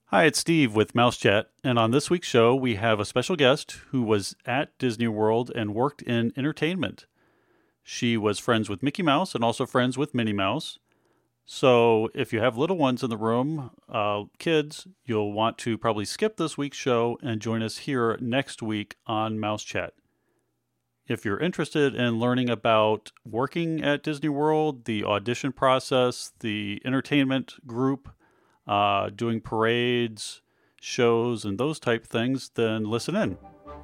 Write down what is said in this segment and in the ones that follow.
Hi, it's Steve with Mouse Chat, and on this week's show, we have a special guest who was at Disney World and worked in entertainment. She was friends with Mickey Mouse and also friends with Minnie Mouse. So, if you have little ones in the room, kids, you'll want to probably skip this week's show and join us here next week on Mouse Chat. If you're interested in learning about working at Disney World, the audition process, the entertainment group, doing parades, shows, and those type things, then listen in.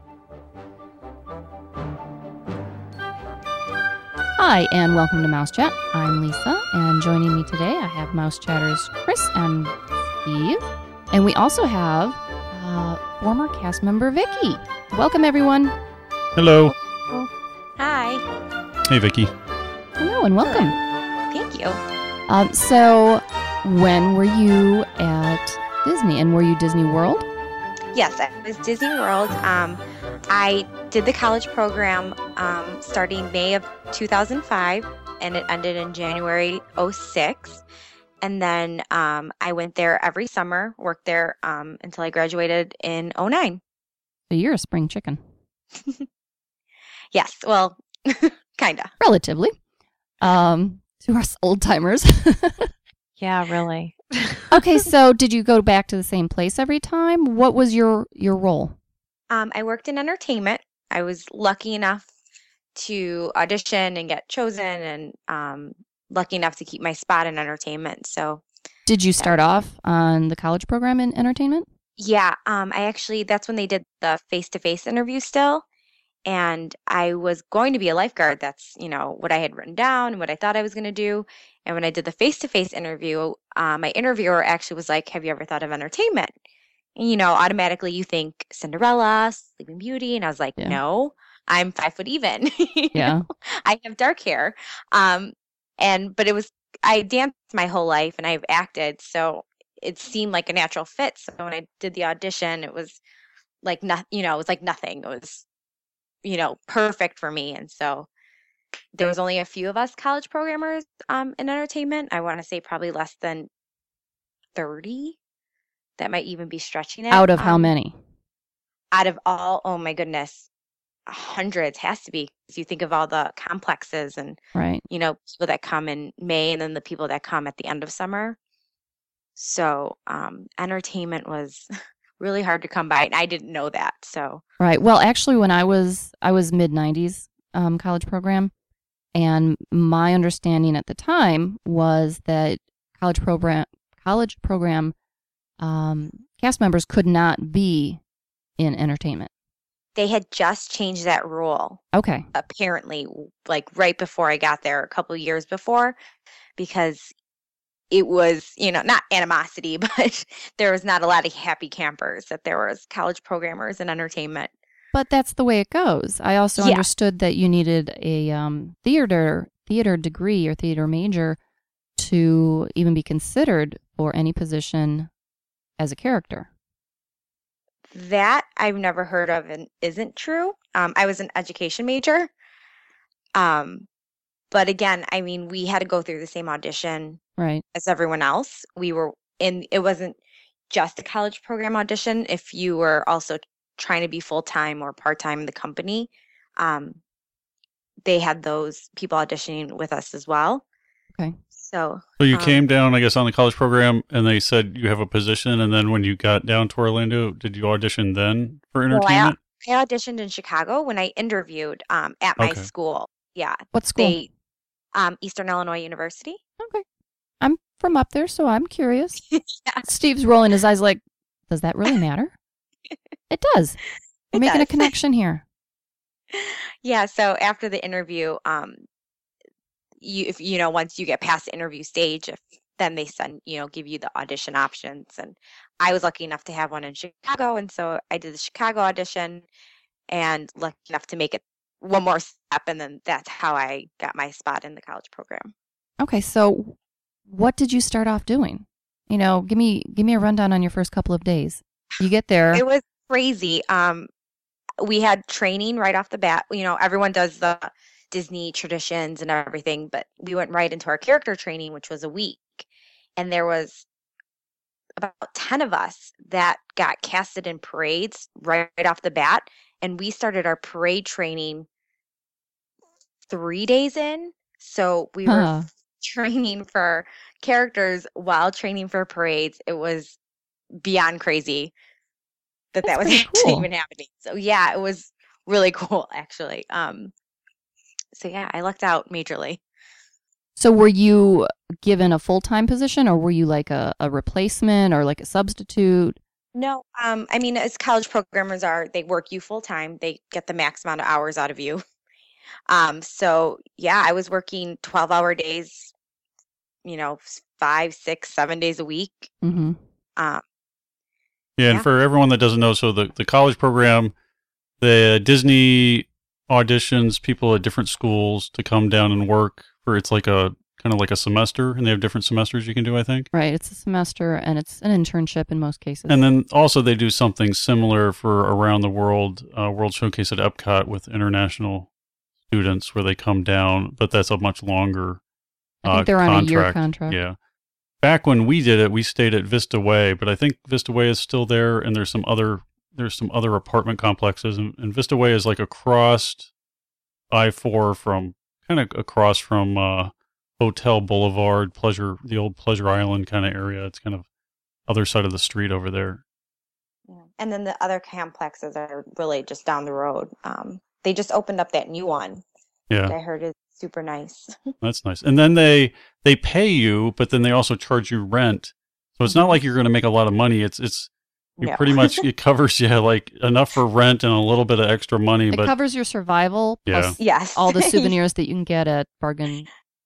Hi, and welcome to Mouse Chat. I'm Lisa, and joining me today, I have Mouse Chatters Chris and Steve, and we also have former cast member Vicky. Welcome, everyone. Hello. Hi. Hey, Vicky. Hello, and welcome. Thank you. So, when were you at Disney, and were you Disney World? Yes, I was Disney World. I did the college program starting May of 2005, and it ended in January 06. And then I went there every summer, worked there until I graduated in 09. So you're a spring chicken. Yes, well, kind of. Relatively. To us old timers. Yeah, really. Okay, so did you go back to the same place every time? What was your role? I worked in entertainment. I was lucky enough to audition and get chosen, and lucky enough to keep my spot in entertainment. So, Did you start off on the college program in entertainment? yeah, that's when they did the face-to-face interview still. And I was going to be a lifeguard. That's, what I had written down and what I thought I was going to do. And when I did the face-to-face interview, my interviewer actually was like, "Have you ever thought of entertainment?" And, automatically you think Cinderella, Sleeping Beauty. And I was like, Yeah. no, I'm 5 foot even. Yeah. I have dark hair. But I danced my whole life and I've acted. So it seemed like a natural fit. So when I did the audition, it was like, it was like nothing. It was, perfect for me. And so there was only a few of us college programmers in entertainment. I want to say probably less than 30. That might even be stretching it. Out of how many? Out of all, oh my goodness, hundreds has to be. Because you think of all the complexes and, Right. people that come in May and then the people that come at the end of summer. So entertainment was really hard to come by. And I didn't know that. So Right. Well, actually, when I was mid-90s college program, and my understanding at the time was that college program cast members could not be in entertainment. they had just changed that rule, Okay. apparently, like right before I got there, a couple years before, because it was, not animosity, but there was not a lot of happy campers, that there was college programmers and entertainment. But that's the way it goes. I also Yeah. understood that you needed a theater degree or theater major to even be considered for any position as a character. That I've never heard of and isn't true. I was an education major. But again, I mean, we had to go through the same audition Right. as everyone else. It wasn't just a college program audition. If you were also trying to be full-time or part-time in the company, they had those people auditioning with us as well. Okay. So you came down, I guess, on the college program, and they said you have a position, and then when you got down to Orlando, did you audition then for entertainment? I auditioned in Chicago when I interviewed at my Okay. school. Yeah. What school? Eastern Illinois University. Okay. I'm from up there, so I'm curious. Yeah. Steve's rolling his eyes like, does that really matter? It does. We're It making a does. connection here. Yeah, so after the interview, once you get past the interview stage, then they give you the audition options. And I was lucky enough to have one in Chicago, and so I did the Chicago audition, and lucky enough to make it one more step, and then that's how I got my spot in the college program. Okay, so what did you start off doing? Give me a rundown on your first couple of days. You get there. It was crazy. We had training right off the bat. Everyone does the Disney traditions and everything, but we went right into our character training, which was a week. And there was about 10 of us that got casted in parades right off the bat. And we started our parade training 3 days in. So we were training for characters while training for parades. It was beyond crazy that was actually even happening. So yeah, it was really cool actually. So yeah, I lucked out majorly. So were you given a full-time position, or were you like a replacement or like a substitute? No, I mean, as college programmers are, they work you full-time. They get the max amount of hours out of you. So yeah, I was working 12-hour days, 5, 6, 7 days a week. Mm-hmm. And for everyone that doesn't know, so the college program, the Disney auditions people at different schools to come down and work for, it's like a kind of like a semester, and they have different semesters you can do, I think. Right. It's a semester, and it's an internship in most cases. And then also they do something similar for around the world, World Showcase at Epcot with international students where they come down, but that's a much longer I think they're on a year contract. Yeah. Back when we did it, we stayed at Vista Way, but I think Vista Way is still there, and there's some other apartment complexes, and Vista Way is like across I-4 from kind of across from Hotel Boulevard, the old Pleasure Island kind of area. It's kind of other side of the street over there. Yeah. And then the other complexes are really just down the road. They just opened up that new one. Yeah, I heard it's super nice. That's nice. And then they pay you, but then they also charge you rent. So it's not like you're going to make a lot of money. Pretty much, it covers you like enough for rent and a little bit of extra money. It covers your survival plus all the souvenirs that you can get at Bargain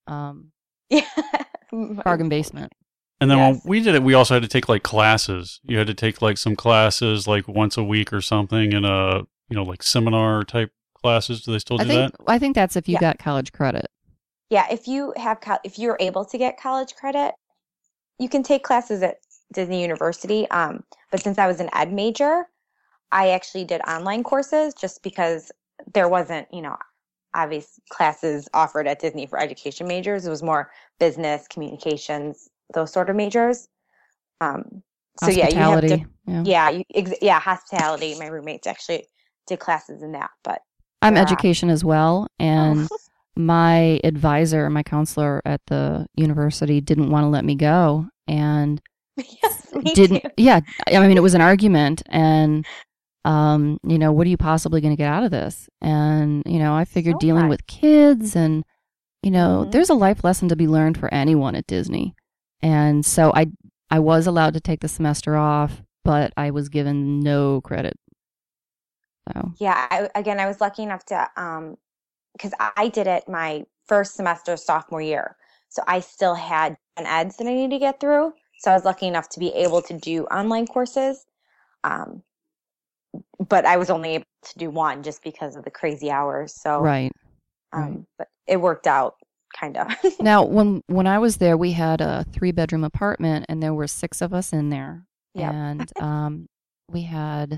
Basement. And then when we did it, we also had to take like classes. You had to take like some classes like once a week or something, in a like seminar type classes. Do they still do that? I think that's if you got college credit. Yeah, if you're able to get college credit, you can take classes at Disney University. But since I was an ed major, I actually did online courses just because there wasn't, obvious classes offered at Disney for education majors. It was more business, communications, those sort of majors. So hospitality. Hospitality. My roommates actually did classes in that, but I'm education as well, and my advisor, my counselor at the university, didn't want to let me go, and too. Yeah, I mean, it was an argument, and what are you possibly going to get out of this? And I figured dealing with kids, and there's a life lesson to be learned for anyone at Disney, and so I was allowed to take the semester off, but I was given no credit. So. Yeah, I was lucky enough to, because I did it my first semester sophomore year. So I still had an eds that I needed to get through. So I was lucky enough to be able to do online courses. But I was only able to do one just because of the crazy hours. So right. But it worked out kind of. Now, when I was there, we had a 3-bedroom apartment, and there were 6 of us in there. Yep. And we had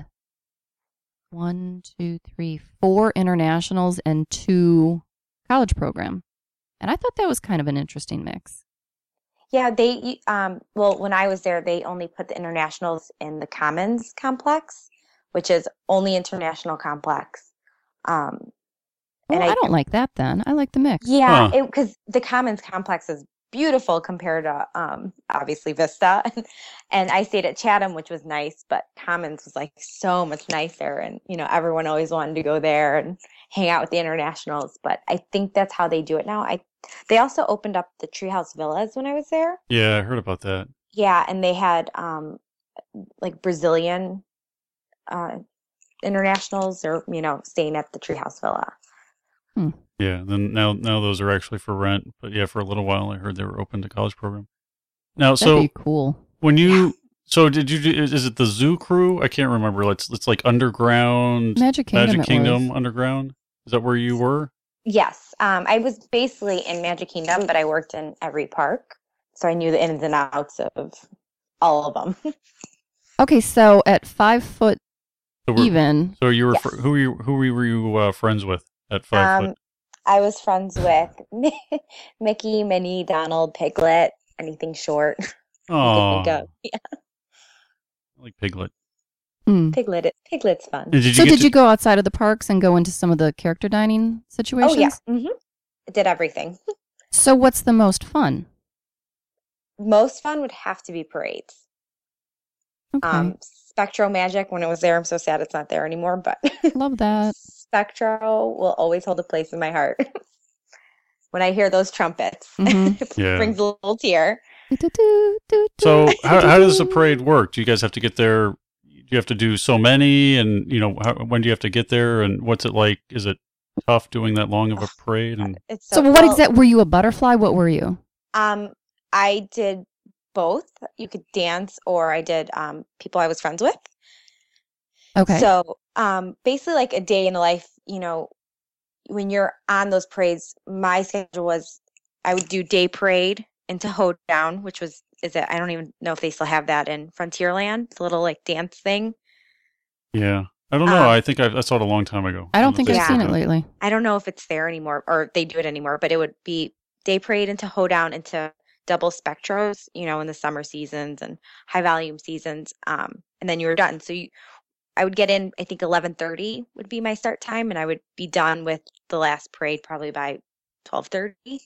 4 internationals and 2 college program. And I thought that was kind of an interesting mix. Yeah, they, when I was there, they only put the internationals in the Commons complex, which is only international complex. And I don't like that then. I like the mix. Yeah, because the Commons complex is beautiful compared to obviously Vista. And I stayed at Chatham, which was nice, but Commons was like so much nicer, and everyone always wanted to go there and hang out with the internationals. But I think that's how they do it now. They also opened up the Treehouse Villas when I was there. Yeah, I heard about that. Yeah, and they had like Brazilian internationals, or staying at the Treehouse Villa. Yeah, then now those are actually for rent, but yeah, for a little while I heard they were open to college program. Now, that'd be cool. When you so did you do? Is it the Zoo Crew? I can't remember. It's like underground Magic Kingdom underground. Is that where you were? Yes, I was basically in Magic Kingdom, but I worked in every park, so I knew the ins and outs of all of them. Okay, so at 5 foot even. So you were who were you friends with at 5 foot? I was friends with Mickey, Minnie, Donald, Piglet, anything short. Oh, yeah. I like Piglet. Mm. Piglet's fun. And So did you go outside of the parks and go into some of the character dining situations? Oh, yeah. I did everything. So what's the most fun? Most fun would have to be parades. Okay. Spectro Magic, when it was there, I'm so sad it's not there anymore, but Love that. Spectro will always hold a place in my heart. When I hear those trumpets, Mhm. it Yeah. brings a little tear. So how does the parade work? Do you guys have to get there? Do you have to do so many? And, when do you have to get there? And what's it like? Is it tough doing that long of a parade? And It's So so what well, exactly, were you a butterfly? What were you? I did both. You could dance, or I did people I was friends with. Okay. So basically, like a day in the life, when you're on those parades, my schedule was I would do day parade into Hoedown, which I don't even know if they still have that in Frontierland. It's a little like dance thing. yeah, I don't know. I think I saw it a long time ago. I don't think I've Yeah. seen it lately. I don't know if it's there anymore or they do it anymore, but it would be day parade into Hoedown into double spectros, in the summer seasons and high volume seasons. And then you were done. So I would get in, I think 11:30 would be my start time, and I would be done with the last parade probably by 12:30.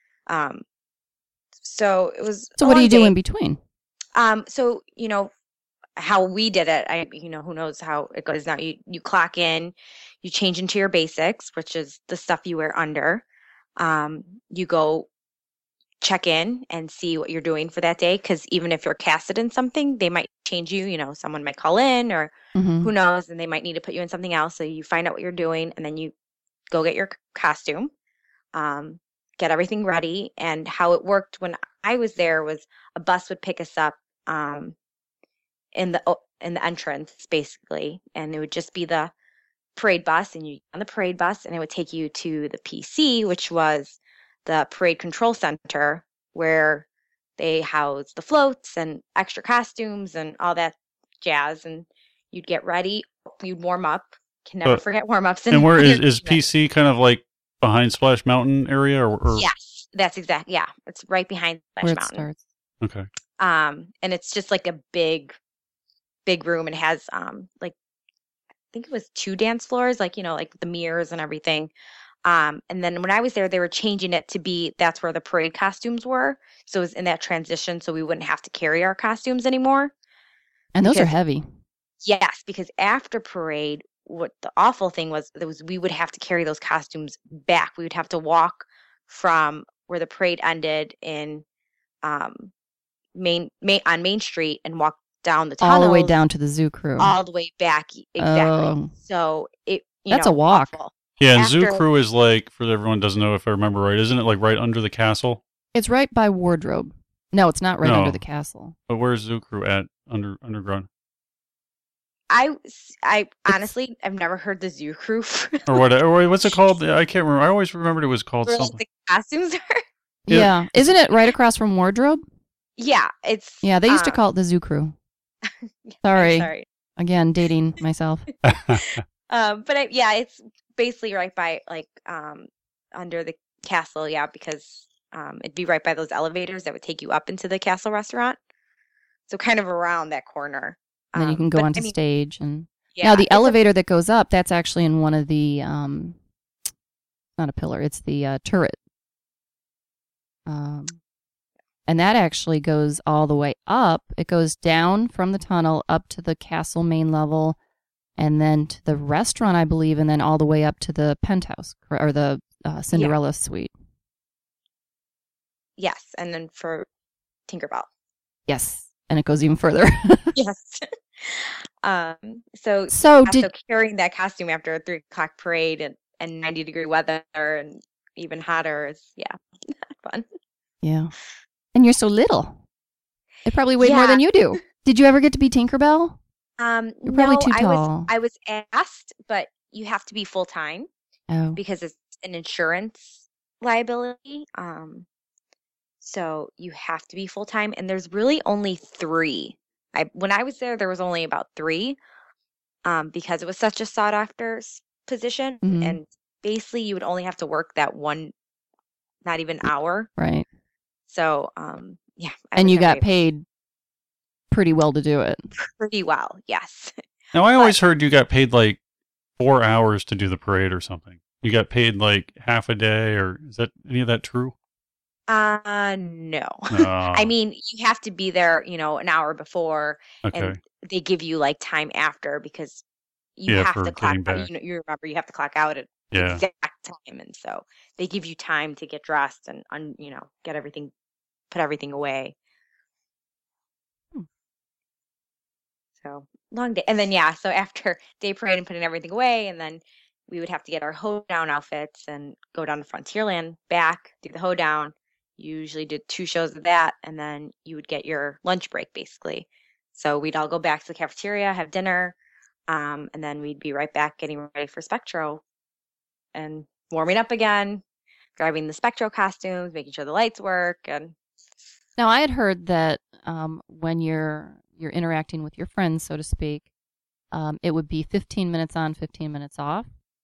So it was. So a what do long you do day. in between? So how we did it. Who knows how it goes now. You clock in, you change into your basics, which is the stuff you wear under. You go check in and see what you're doing for that day, because even if you're casted in something, they might change you. Someone might call in, or Mhm. who knows, and they might need to put you in something else. So you find out what you're doing, and then you go get your costume, get everything ready. And how it worked when I was there was a bus would pick us up in the entrance, basically, and it would just be the parade bus, and you on the parade bus, and it would take you to the PC, which was the parade control center, where they house the floats and extra costumes and all that jazz. And you'd get ready, you'd warm up. Can never forget warm ups. And where is PC kind of like behind Splash Mountain area, or? Yes, that's exactly. Yeah, it's right behind Splash Where it Mountain. starts. Okay. And it's just like a big room, and it has like I think it was 2 dance floors, like like the mirrors and everything. And then when I was there, they were changing it to be that's where the parade costumes were. So it was in that transition, so we wouldn't have to carry our costumes anymore. And those are Because- heavy. Yes, because after parade, what the awful thing was we would have to carry those costumes back. We would have to walk from where the parade ended in Main Street and walk down the tunnels All the way down to the zoo crew. all the way back. Exactly. Oh. So it That's a walk. awful. Yeah, and Zoo After- Crew is like, for everyone who doesn't know, if I remember right, isn't it like right under the castle? It's right by Wardrobe. No, it's not right No. under the castle. But where's Zoo Crew at underground? I honestly I've never heard the zoo crew for Or what? Or what's it called? I can't remember. I always remembered it was called where, like, something. the costumes are. Yeah. Yeah. Isn't it right across from Wardrobe? Yeah, it's Yeah, they used to call it the zoo crew. I'm Sorry. sorry. Again, dating myself. But it's basically right by under the castle, yeah, because it'd be right by those elevators that would take you up into the castle restaurant. So kind of around that corner. And then you can go but, onto I mean, stage. And yeah, now the it's elevator that goes up, that's actually in one of the, not a pillar, it's the turret. And that actually goes all the way up. It goes down from the tunnel up to the castle main level, and then to the restaurant, I believe, and then all the way up to the penthouse, or the Cinderella suite. yes, and then for Tinkerbell. Yes. And it goes even further. Yes. So So also carrying that costume after a 3 o'clock parade and 90-degree weather and even hotter is fun. Yeah. And you're so little. They probably weigh more Yeah. than you do. Did you ever get to be Tinkerbell? You're probably No, too tall. I was asked, but you have to be full time Oh. because it's an insurance liability. So you have to be full time, and there's really only 3. When I was there was only about 3, because it was such a sought after position, Mhm. and basically you would only have to work that one, not even hour. Right. So yeah, I And was you never got able- paid pretty well to do it. pretty well. Yes. Now, I always heard you got paid like 4 hours to do the parade or something. You got paid like half a day, or is that any of that true? No. No. I mean, you have to be there, an hour before, Okay. and they give you like time after because you Yeah, have for to clock getting out. back. You remember you have to clock out at Yeah. exact time, and so they give you time to get dressed and get everything, put everything away. Hmm. So long day, and then so after day parade and putting everything away, and then we would have to get our hoedown outfits and go down to Frontierland, back, do the hoedown. You usually did 2 shows of that, and then you would get your lunch break basically. So we'd all go back to the cafeteria, have dinner, and then we'd be right back getting ready for Spectro and warming up again, grabbing the Spectro costumes, making sure the lights work, and Now, I had heard that when you're interacting with your friends, so to speak, it would be 15 minutes on, 15 minutes off.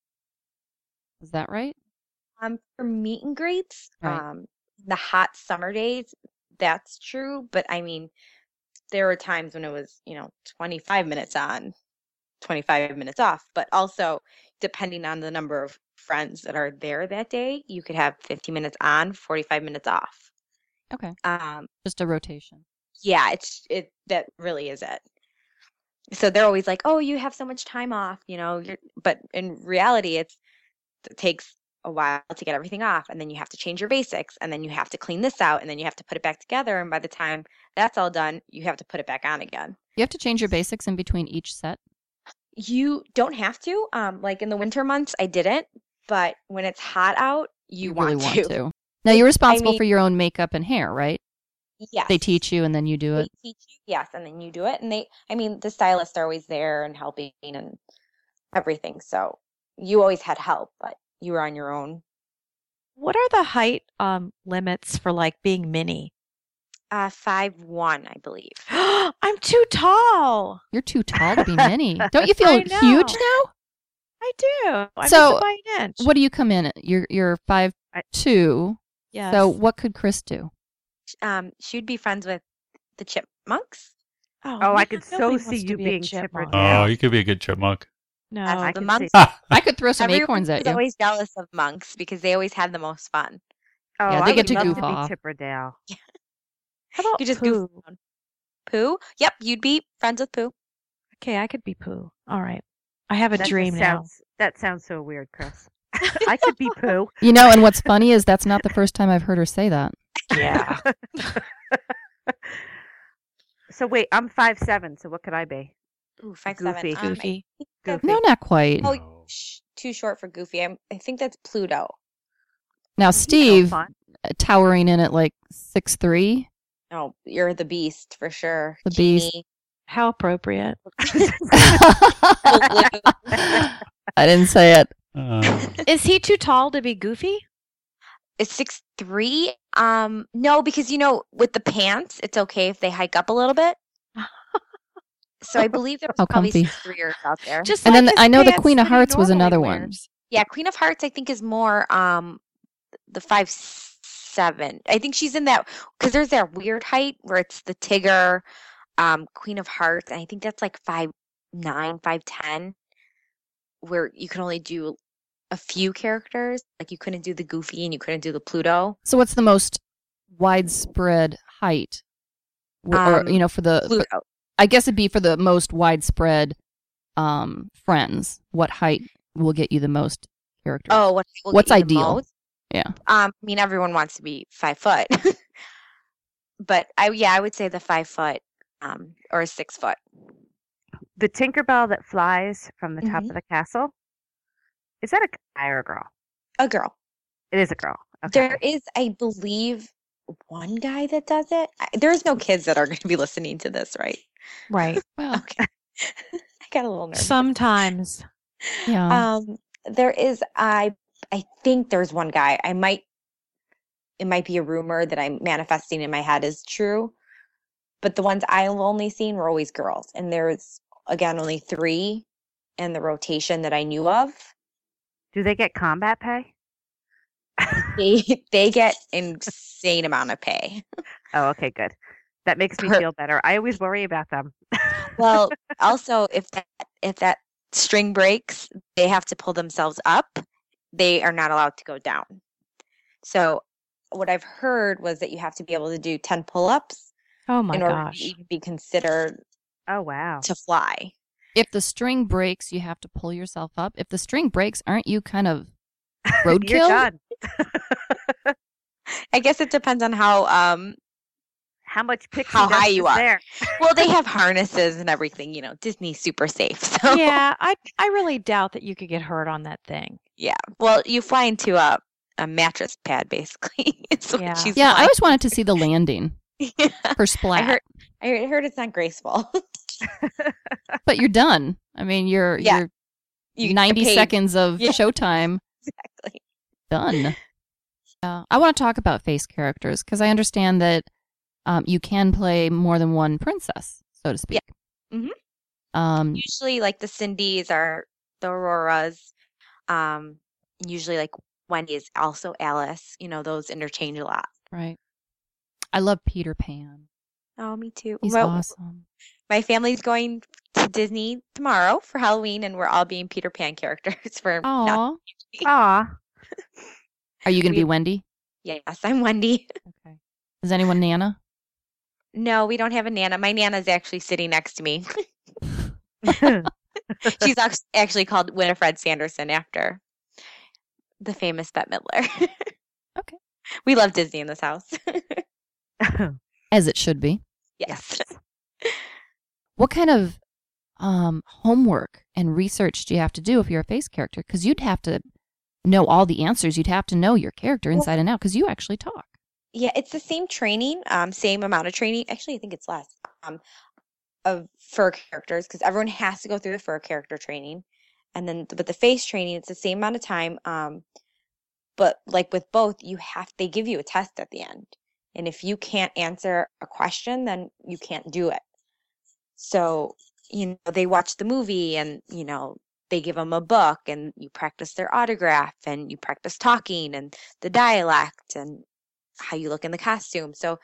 Is that right? for meet and greets, Right. the hot summer days, that's true. But I mean, there were times when it was 25 minutes on, 25 minutes off. But also, depending on the number of friends that are there that day, you could have 50 minutes on, 45 minutes off. Okay. Um, Just a rotation. yeah, that really is it. So they're always like, "Oh, you have so much time off," but in reality, it takes a while to get everything off, and then you have to change your basics, and then you have to clean this out, and then you have to put it back together, and by the time that's all done, you have to put it back on again. You have to change your basics in between each set? You don't have to. Like in the winter months, I didn't, but when it's hot out, you really want want to. to. Now, you're responsible mean- for your own makeup and hair, right? Yes. They teach you and then you do They it? teach you, yes, and then you do it, and the stylists are always there and helping and everything. So you always had help, but you were on your own. What are the height limits for like being mini? 5'1", I believe. I'm too tall. You're too tall to be mini. Don't you feel I huge know. now? I do. I'm So, just by an inch. What do you come in at? You're 5'2". Yes. So what could Chris do? She would be friends with the chipmunks. Oh, I could so nobody see wants to you be a being Chipper chipmunk. Dale. Oh, you could be a good chipmunk. No. I can monks. see- I could throw some Everyone acorns at was you. always jealous of monks because they always had the most fun. Oh, Yeah, they I get would to love goof to be off. Chipper Dale. How about You just Pooh? goof around. Pooh? Yep, you'd be friends with Pooh. Okay, I could be Pooh. All right. I have a That dream just now. that sounds so weird, Chris. I could be Pooh. And what's funny is that's not the first time I've heard her say that. Yeah. So wait, I'm 5'7", so what could I be? Ooh, 5'7". Goofy. Goofy. Goofy. No, not quite. Oh, No. too short for Goofy. I think that's Pluto. Now, He's so Steve, fun. towering in at like 6'3". Oh, you're the Beast for sure. The Beast. Genie. How appropriate. I didn't say it. Is he too tall to be Goofy? Is 6'3"? No, because with the pants, it's okay if they hike up a little bit. So I believe there's How probably comfy. 6'3"ers out there. Just And like then his I know the pants Queen of that he Hearts was normally another one. wears. Yeah, Queen of Hearts I think is more the 5'7". I think she's in that because there's that weird height where it's the Tigger, Queen of Hearts, and I think that's like 5'9", 5'10", where you can only do a few characters. Like you couldn't do the Goofy and you couldn't do the Pluto. So what's the most widespread height? Or for the Pluto. I guess it'd be for the most widespread friends. What height will get you the most characters? Oh, What's ideal? Yeah. I mean, everyone wants to be 5 foot, but I would say the 5 foot, or 6 foot. The Tinkerbell that flies from the top Mhm. of the castle. Is that a guy or a girl? A girl. It is a girl. Okay. There is, I believe, one guy that does it. There's no kids that are going to be listening to this, right? Right. Well, Okay. I got a little nervous. Sometimes. yeah. There is, I think there's one guy. It might be a rumor that I'm manifesting in my head is true, but the ones I've only seen were always girls. And there's, again, only 3 in the rotation that I knew of. Do they get combat pay? They get insane amount of pay. Oh, okay, good. That makes me feel better. I always worry about them. Well, also if that string breaks, they have to pull themselves up. They are not allowed to go down. So what I've heard was that you have to be able to do 10 pull-ups Oh my in order gosh. to even be considered Oh, wow. to fly. If the string breaks, you have to pull yourself up. If the string breaks, aren't you kind of You're roadkill? done. I guess it depends on how How much pixie How dust high you is are. there? well they have harnesses and everything. Disney's super safe. So Yeah, I really doubt that you could get hurt on that thing. yeah. Well, you fly into a mattress pad basically. It's what Yeah. she's Yeah, I flying. always wanted to see the landing Yeah. for splat. I heard it's not graceful. But you're done. I mean, you're Yeah. You get 90 paid. seconds of Yeah. showtime Exactly. done. I want to talk about face characters because I understand that you can play more than one princess, so to speak. Mhm. Mm-hmm. Usually, like the Cindy's are the Auroras. Usually, like Wendy is also Alice. Those interchange a lot. Right. I love Peter Pan. Oh, me too. He's Well, awesome. my family's going to Disney tomorrow for Halloween, and we're all being Peter Pan characters for. Aw. Aw. Are you going to be We- Wendy? Yes, I'm Wendy. Okay. Is anyone Nana? No, we don't have a Nana. My Nana's actually sitting next to me. She's actually called Winifred Sanderson after the famous Bette Midler. Okay. We love Disney in this house. As it should be. Yes. What kind of homework and research do you have to do if you're a face character? Because you'd have to know all the answers. You'd have to know your character inside and out because you actually talk. Yeah, it's the same training, same amount of training. Actually, I think it's less of fur characters because everyone has to go through the fur character training, and then but the face training, it's the same amount of time. But like with both, they give you a test at the end, and if you can't answer a question, then you can't do it. So they watch the movie, and they give them a book, and you practice their autograph, and you practice talking and the dialect and how you look in the costume. So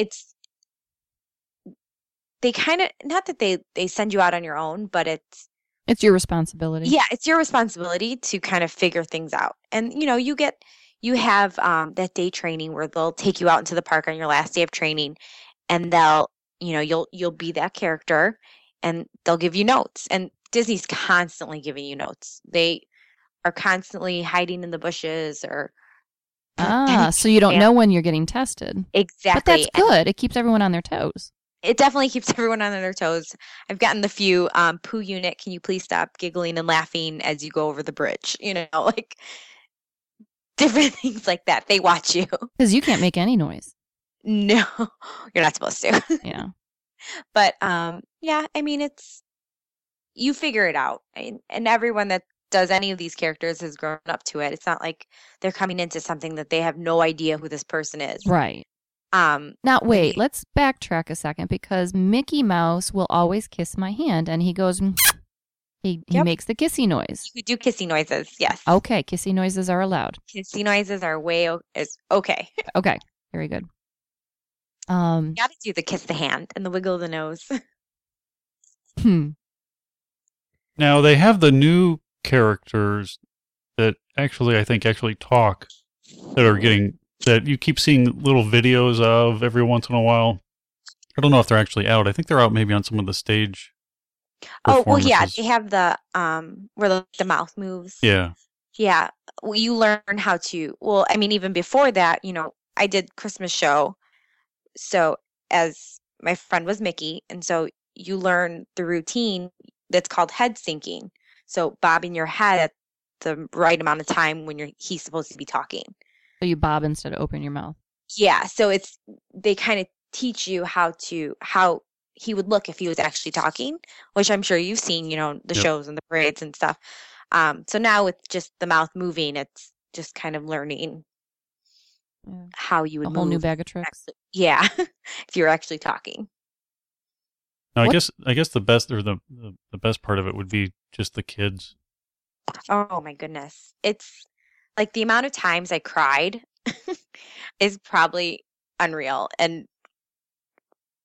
they kind of, not that they send you out on your own, but It's your responsibility. yeah, it's your responsibility to kind of figure things out. And you have that day training where they'll take you out into the park on your last day of training, and you'll be that character, and they'll give you notes. And Disney's constantly giving you notes. They are constantly hiding in the bushes or So you don't Yeah. know when you're getting tested. exactly. But that's And good. It keeps everyone on their toes. it definitely keeps everyone on their toes. I've gotten the few Pooh unit, can you please stop giggling and laughing as you go over the bridge? Like different things like that. They watch you. Because you can't make any noise. No, you're not supposed to. Yeah. But yeah, I mean, you figure it out. And everyone that does any of these characters has grown up to it. It's not like they're coming into something that they have no idea who this person is. Right. Um, Now, wait, let's backtrack a second because Mickey Mouse will always kiss my hand and he goes, he Yep. makes the kissy noise. you do kissy noises. Yes. Okay, kissy noises are allowed. Kissy noises are is okay. Okay, very good. You got to do the kiss the hand and the wiggle of the nose. Now they have the new characters that I think actually talk that you keep seeing little videos of every once in a while. I don't know if they're actually out. I think they're out maybe on some of the stage. Oh, well, yeah, performances. they have the where the mouth moves. Yeah. Yeah, well, you learn how to. Well, I mean, even before that, I did Christmas show. So as my friend was Mickey, and so you learn the routine that's called head syncing. So bobbing your head at the right amount of time when he's supposed to be talking. So you bob instead of open your mouth. Yeah, so they kind of teach you how he would look if he was actually talking, which I'm sure you've seen, the Yep. shows and the parades and stuff. So now with just the mouth moving, it's just kind of learning Yeah. how you would A whole new move. bag of tricks. Actually, yeah, if you're actually talking. Now, What- I guess the best or the best part of it would be just the kids. Oh my goodness. It's like the amount of times I cried is probably unreal. And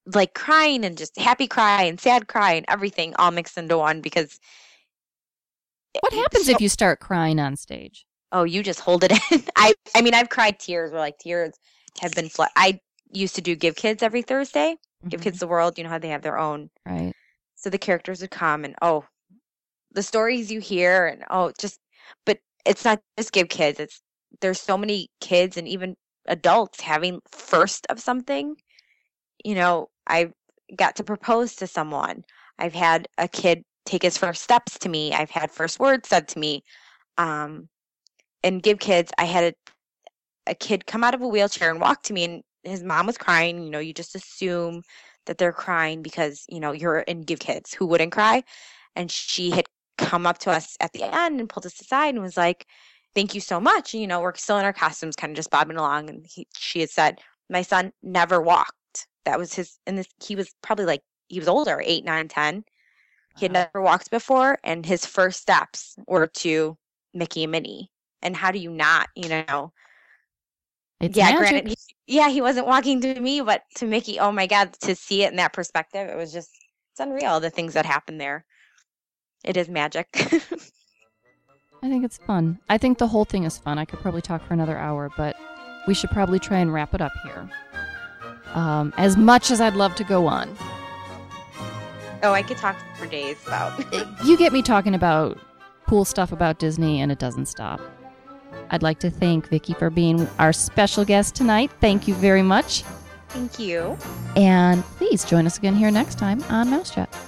like crying and just happy cry and sad cry and everything all mixed into one because What happens if you start crying on stage? Oh, you just hold it in. I mean, I've cried tears where like tears have been I used to do Give Kids every Thursday. Give Kids the World, you know how they have their own. Right. So the characters would come and the stories you hear and but it's not just Give Kids. There's so many kids and even adults having first of something. You know, I got to propose to someone. I've had a kid take his first steps to me. I've had first words said to me. And Give Kids, I had a kid come out of a wheelchair and walk to me, and his mom was crying. You know, you just assume that they're crying because, you know, you're in Give Kids. Who wouldn't cry? And she had come up to us at the end and pulled us aside and was like, thank you so much. You know, we're still in our costumes, kind of just bobbing along. And she had said, my son never walked. That was he was probably like, he was older, 8, 9, 10. He had never walked before. And his first steps were to Mickey and Minnie. And how do you not, you know? It's yeah, magic. granted, he wasn't walking to me, but to Mickey, oh my God, to see it in that perspective, it's unreal, the things that happen there. It is magic. I think it's fun. I think the whole thing is fun. I could probably talk for another hour, but we should probably try and wrap it up here. As much as I'd love to go on. Oh, I could talk for days about. You get me talking about cool stuff about Disney, and it doesn't stop. I'd like to thank Vicki for being our special guest tonight. Thank you very much. Thank you. And please join us again here next time on Mousetrap.